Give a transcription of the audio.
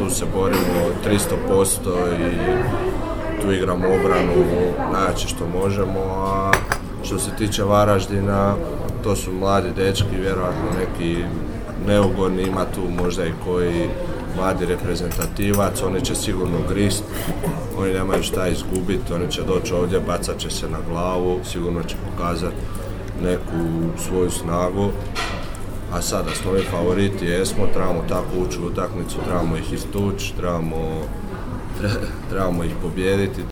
tu se borimo 300% i tu igramo obranu najjače što možemo, a što se tiče Varaždina, to su mladi dečki, vjerojatno neki neugodni, ima tu možda i koji mladi reprezentativac, oni će sigurno grist, oni nemaju šta izgubiti, oni će doći ovdje, bacat će se na glavu, sigurno će pokazati neku svoju snagu, a sada smo mi favoriti, jesmo, trebamo tako ući u utakmicu, trebamo ih istući, trebamo ih pobijediti,